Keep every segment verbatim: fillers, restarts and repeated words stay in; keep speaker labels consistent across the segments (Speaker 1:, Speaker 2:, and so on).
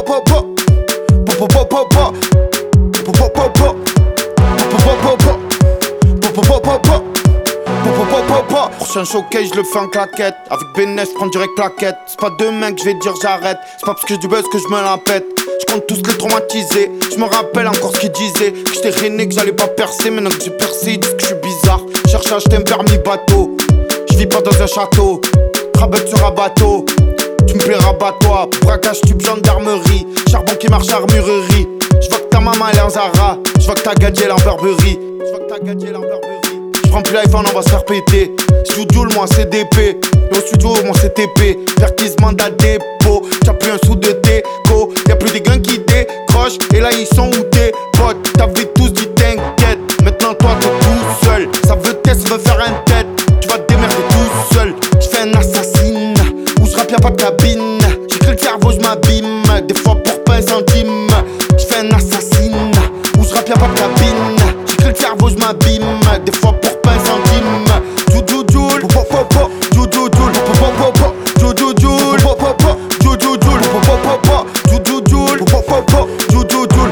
Speaker 1: Prochain showcase, je le fais en claquette. Avec Bénès, prends direct claquette. C'est pas demain que je vais dire j'arrête. C'est pas parce que je du buzz que je me la pète. Je compte tous les traumatisés. Je me rappelle encore ce qu'ils disaient. Que j'étais rené, que j'allais pas percer. Maintenant que j'ai percé, ils disent que je suis bizarre. Cherche à acheter un permis bateau. Je vis pas dans un château. Rabette sur un bateau. Tu me plairas, bat-toi. Braquage, tube, gendarmerie. Charbon qui marche, armurerie. Je vois que ta maman elle est en Zara. Je vois que ta gadget elle est en Burberry. Je vois que ta gadget elle est en Burberry. J'prends plus l'iPhone, on va se faire péter. Studio, moi C D P. Et au studio, moi C T P. Vertis, mandat dépôt. T'as plus un sou de déco. Y'a plus des gains qui décrochent. Et là, ils sont où tes potes? T'avais tous dit t'inquiète. Maintenant, toi, t'es tout seul. Ça veut test, ça veut faire un tête. Tu vas te démerder tout seul. J'fais un assassin. Où j'rappe, y'a pas de cabine. J'écris le cerveau, j'm'abîme. Des fois pour pas un centime. J'fais un assassin. Où j'rappe, y'a pas de cabine. J'écris le cerveau, j'm'abîme. Des fois pour pas un centime. Joujou Joule, Joujou Joule, Joujou Joule, Joujou Joule, Joujou Joule, Joujou Joule, Joujou Joule,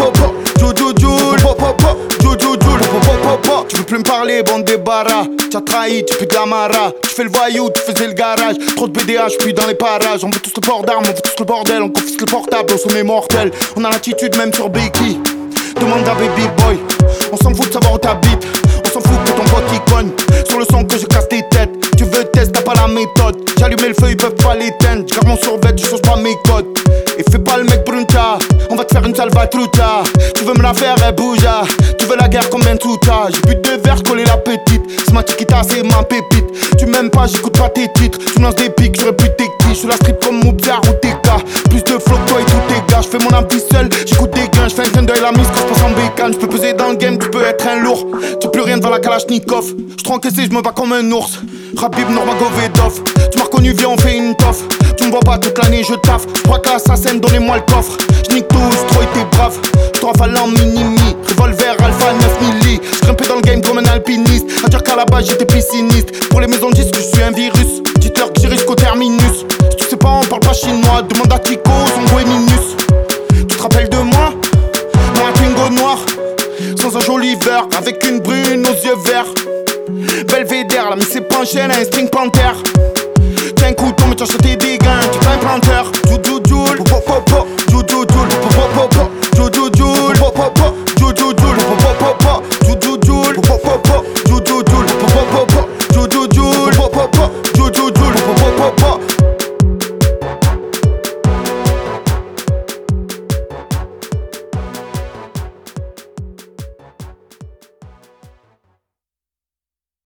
Speaker 1: Joujou Joule, Joujou Joule. Tu veux plus me parler, bande de barras. T'as trahi, tu fais de la mara. Tu fais le voyou, tu faisais le garage. Trop de B D H, puis dans les parages. On veut tous le port d'armes, on veut tous le bordel. On confisque le portable, on sommet mortel. On a l'attitude même sur Becky. Demande à Baby Boy. On s'en fout de savoir où t'habites. On s'en fout que ton pote y cogne. Sur le son que je casse tes têtes. Tu veux test, t'as pas la méthode. J'ai allumé le feu, ils peuvent pas l'éteindre. J'garde mon survêt, je change pas mes codes. Et fais pas le mec brunta. On va te faire une salvatruta. Tu veux me la faire, elle bouge. Tu veux la guerre comme un tuta. J'ai bu deux verres, coller la petite. C'est ma chiquita, c'est ma pépite. Tu m'aimes pas, j'écoute pas tes titres. Tu me lances des pics, j'aurais plus tes qui. J'suis la street comme Moubzar ou T K. Plus de flow que toi et tous tes gars. J'fais mon habit seul, j'écoute des gains. J'fais un clin d'œil la mise quand j'passe en bécane. J'peux peser dans le game, tu peux être un lourd. Tu plus rien devant la Kalachnikov. J'suis encaissé, j'me bats comme un ours. Rabib Nurmagomedov. Tu m'as reconnu, viens on fait une toffe. Tu me vois pas toute l'année, je taffe. J'crois que l'assassin, donnez-moi le coffre. J'nique tout, j'tro été brave. J'te rafale en mini-mi. Revolver Alpha neuf milli. J'grimpais dans le game comme un alpiniste. À dire qu'à la base j'étais pessimiste. Pour les maisons de disques, j'suis un virus. Dites-leur que j'irai jusqu'au terminus. Si tu sais pas, on parle pas chinois. Demande à Tico, son goût est minus. Tu te rappelles de moi? Dans un Twingo noir. Sans un joli verre. Avec une brune aux yeux verts. Belvédère, la mise s'est penchée, elle a un string panther. T'as un couteau, mais t'as acheté des gains. Tu fais un planteur. Joujou Joule,